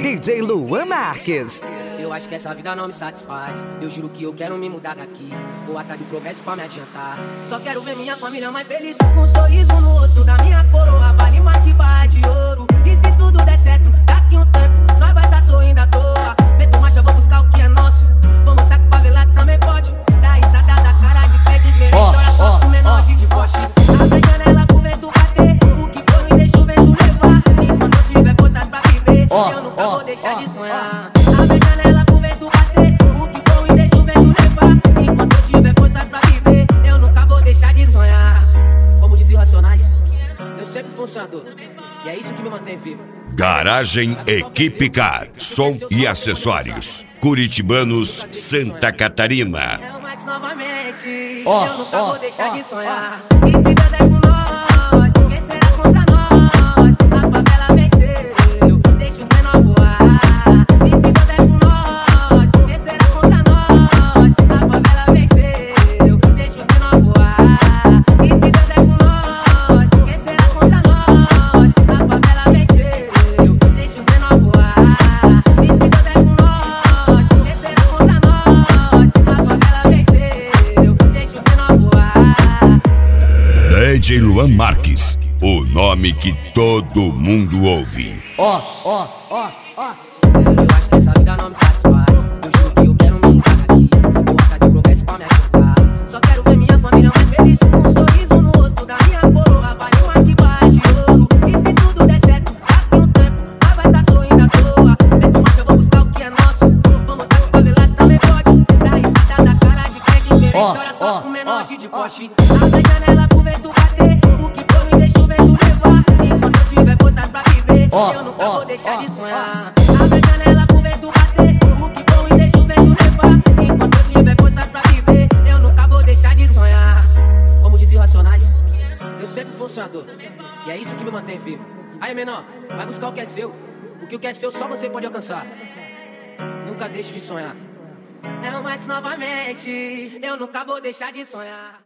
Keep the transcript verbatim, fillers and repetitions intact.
D J Luan Marques. Eu acho que essa vida não me satisfaz. Eu juro que eu quero me mudar daqui. Vou atrás de progresso pra me adiantar. Só quero ver minha família mais feliz. Com um sorriso no rosto da minha coroa. Vale mais que barra de ouro. E se tudo der certo, daqui um tempo nós vai tá sorrindo à toa. Meto marcha, vou buscar o que é nosso. Vou mostrar que o favelado também pode. Dá risada da cara de quem desmerece. Olha só com menor de deboche. Abre a janela pro vento bater. O que for me deixa o vento levar. Enquanto eu tiver força pra viver, eu nunca vou deixar de sonhar. Abre a janela pro vento bater. O que for me deixa o vento levar. Enquanto eu tiver força pra viver, eu nunca vou deixar de sonhar. Como dizia o Racionais, eu sempre fui um sonhador. E é isso que me mantém vivo. Garagem Equipe Car, som e acessórios. Curitibanos, Santa Catarina. É o Max novamente. Ó, eu nunca ó, vou deixar ó, de sonhar. E se Deus é com nós, quem será contra nós? A favela venceu, deixa os menor voar. E se Deus é com nós, quem será contra nós? A favela venceu, deixa os menor voar. E se Deus é com nós, quem será contra nós? A favela venceu, deixa os menor voar. E se Deus é com nós, quem será contra nós? A favela venceu, deixa os menor voar. D J Luan Marques, o nome que todo mundo ouve. ó, ó, ó, ó. Eu acho que essa vida não me satisfaz. Eu juro que eu quero me mudar daqui. Vou atrás de progresso pra me adiantar. Só quero ver minha família mais feliz. Com um sorriso no rosto da minha coroa. Vale mais que barra de ouro. E se tudo der certo, daqui um tempo nós vai tá sorrindo à toa. Meto marcha, vou buscar o que é nosso. Vou mostrar que o favelado também pode. Dá risada da cara de quem desmerece. Ó, Olha só ó, com menor ó, de ó. poste. Abre a janela pro vento bater. O que for me deixa o vento levar. Enquanto eu tiver força pra viver, Ó, eu nunca ó, vou deixar ó, de sonhar. Abre a janela pro vento bater. O que for me deixa o vento levar. Enquanto eu tiver força pra viver, eu nunca vou deixar de sonhar. Como dizia o Racionais, eu sempre fui um sonhador. E é isso que me mantém vivo. Aí, menor, vai buscar o que é seu. Porque o que é seu só você pode alcançar. Nunca deixe de sonhar. É o Max novamente. Eu nunca vou deixar de sonhar.